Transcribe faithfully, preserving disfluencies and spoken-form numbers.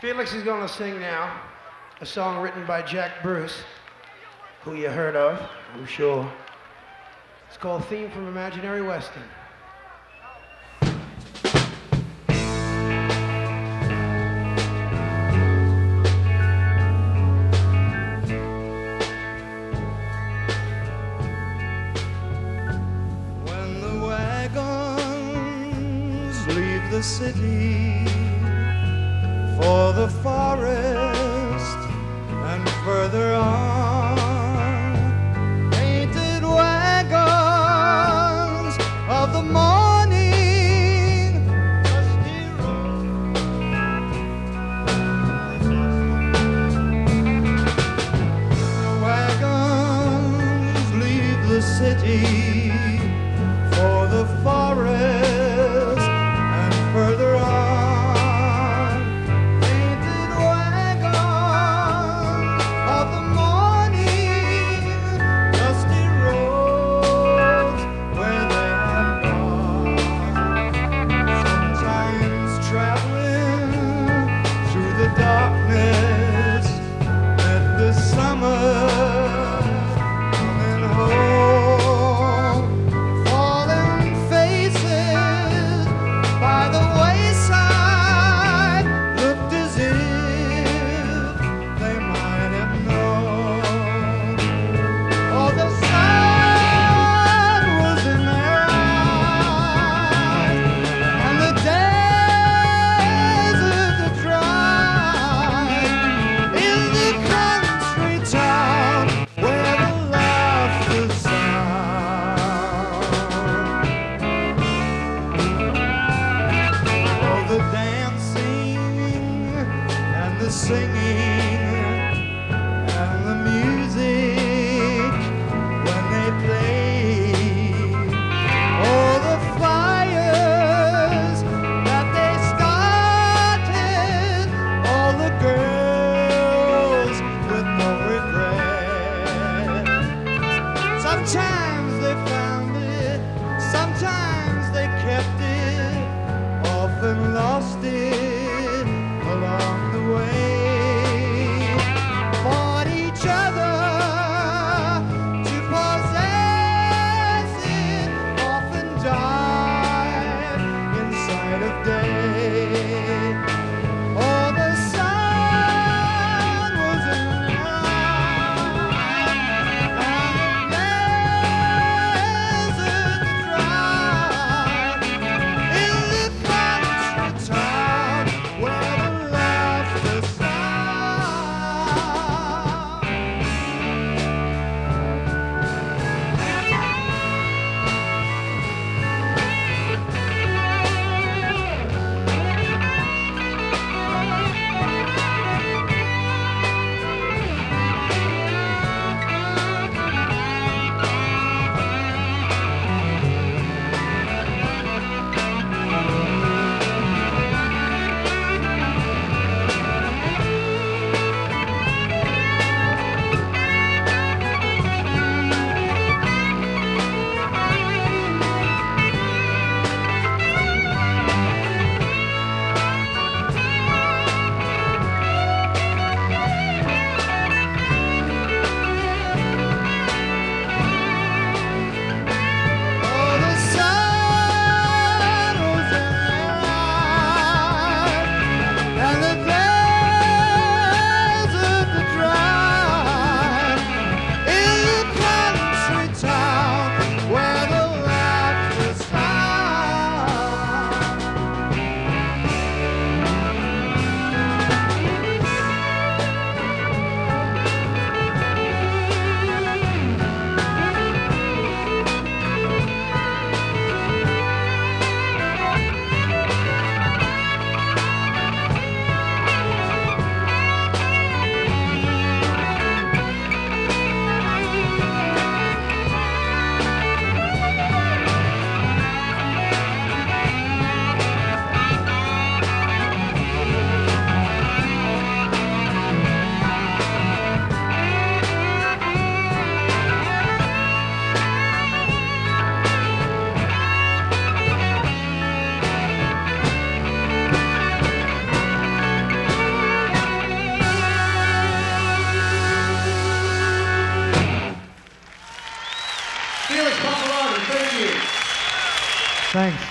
Felix is going to sing now a song written by Jack Bruce, who you heard of, I'm sure. It's called Theme from Imaginary Western. When the wagons leave the city for the forest and further on, painted wagons of the morning, dusty road. The wagons leave the city for the forest and further on. Singing and the music when they play, oh, the fires that they started, all the girls with no regret. Sometimes they found it, sometimes they kept it, often lost it along the way. Fought each other Felix Pappalardi, thank you. Thanks.